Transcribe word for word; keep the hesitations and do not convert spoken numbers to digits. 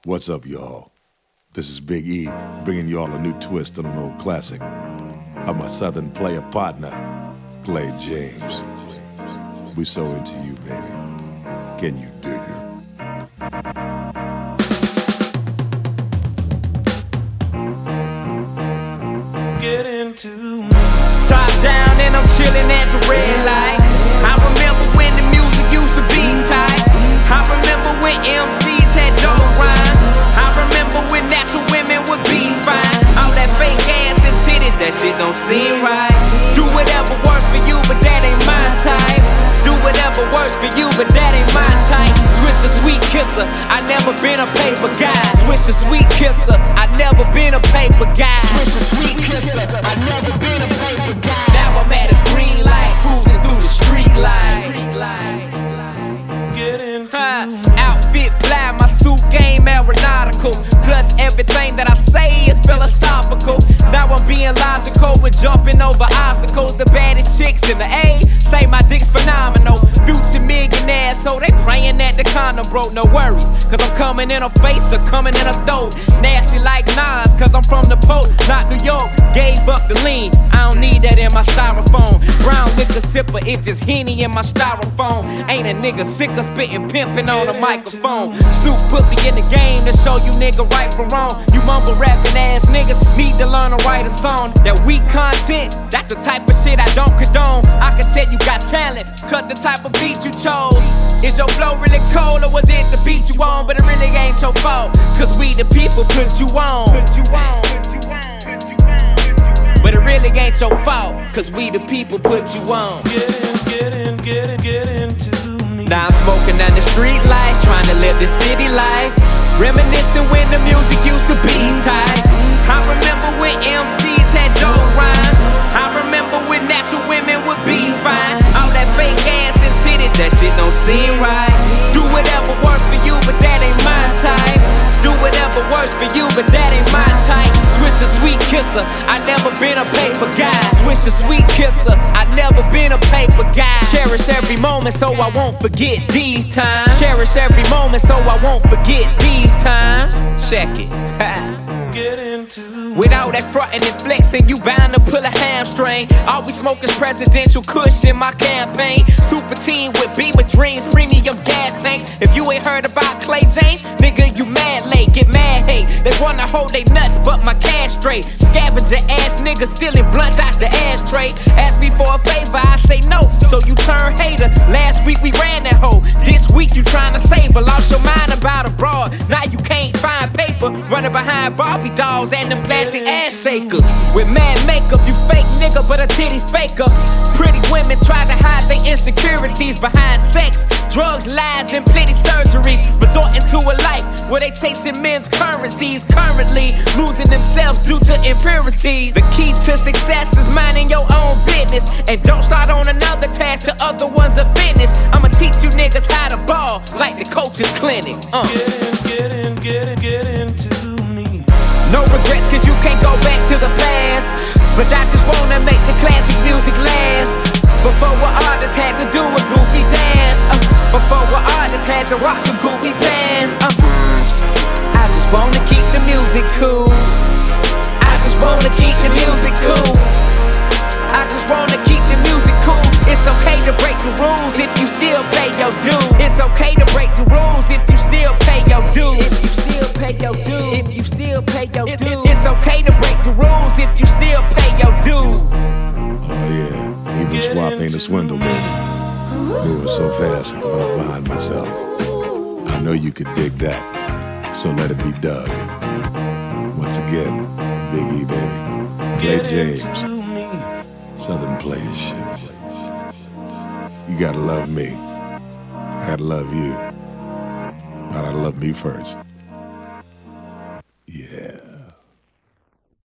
What's up, y'all? This is Big E, bringing y'all a new twist on an old classic. I'm my Southern player partner, Clay James. We so into you, baby. Can you dig it? Get into me. Top down and I'm chilling at the red light. I remember when the music used to be tight. I remember when M Cs had dope rhymes. I remember when natural women would be fine. All that fake ass and titties, that shit don't seem right. Do whatever works for you, but that ain't my type. Do whatever works for you, but that ain't my type. Swish a sweet kisser, I never been a paper guy. Swish a sweet kisser, I never been a paper guy. Swish a sweet kisser, I never been a paper guy. Now I'm at a green light, cruising through the street light. Get into huh. Outfit fly, my suit game aeronautical. Plus everything that I say is philosophical. Now I'm being logical with jumping over obstacles. The baddest chicks in the A say my dick's phenomenal. Future millionaire, so they praying that the condom broke. No worries, cause I'm coming in a face or coming in a throat. Nasty like Nas, cause I'm from the Pope, not New York. Gave up the lean, I don't need that in my styrofoam. Brown liquor sipper, it's just Henny in my styrofoam. Ain't a nigga sick of spitting pimping on a microphone. Snoop put me in the game to show you nigga right from wrong. You mumble rapping ass niggas need to learn to write a song. That weak content, that's the type of shit I don't condone. I can tell you got talent, cut the type of beat you chose. Is your flow really cold or was it the beat you on? But it really ain't your fault, cause we the people put you on. Put you on. But it really ain't your fault, cause we the people put you on. Get in, get in, get in, get into me. Now I'm smoking down the street lights, trying to live the city life. Reminiscing when the music used to be tight. I remember when M Cs had dope rhymes. I remember when natural women would be fine. All that fake ass and titties, that shit don't seem right. Do whatever works for you, but that ain't my type. Do whatever works for you, but that ain't my type. Swish a sweet kisser, I never been a paper guy. Swish a sweet kisser, I never been a paper guy. Cherish every moment so I won't forget these times. Cherish every moment so I won't forget these times. Check it. Get into without that frontin' and flexing, you bound to pull a hamstring. All we smoke is presidential kush in my campaign. Super team with Beamer dreams, premium gas tanks. If you ain't heard about Clay James, nigga, you mad late, get mad hate. They wanna hold they nuts, but my cash straight. Scavenger ass niggas stealing blunts out the ashtray. Ask me for a favor, I say no, so you turn hater. Last week we ran that hoe, this week you tryna save her. Lost your mind about a broad, now you can't find paper. Running behind Barbie dolls and them plastic ass shakers. With mad makeup, you fake nigga, but her titties faker. Pretty women try to hide their insecurities behind sex, drugs, lies, and plenty surgeries. Resorting to a life where they chasing men's currencies. Currently losing themselves due to impurities. The key to success is minding your own business, and don't start on another task till other ones are finished. I'ma teach you niggas how to ball like the coach's clinic. uh. Get in, get in, get in, get into me. No regrets cause you can't go back to the past, but I just wanna make the classic music last. Before what artists had to do a goofy dance, uh, before what artists had to rock some goofy pants, uh, I just wanna keep the music cool. I just wanna keep the music cool. I just wanna keep the music cool. It's okay to break the rules if you still pay your dues. It's okay to break the rules if you still pay your dues. If you still pay your dues. If you still pay your dues. It's okay to break the rules if you still pay your dues. Oh yeah, and even swap ain't a swindle, baby. Moving so fast I can run behind myself. I know you could dig that, so let it be dug. Once again, Big E, baby. Clay James, Southern player shit. You gotta love me. I gotta love you. I gotta love me first.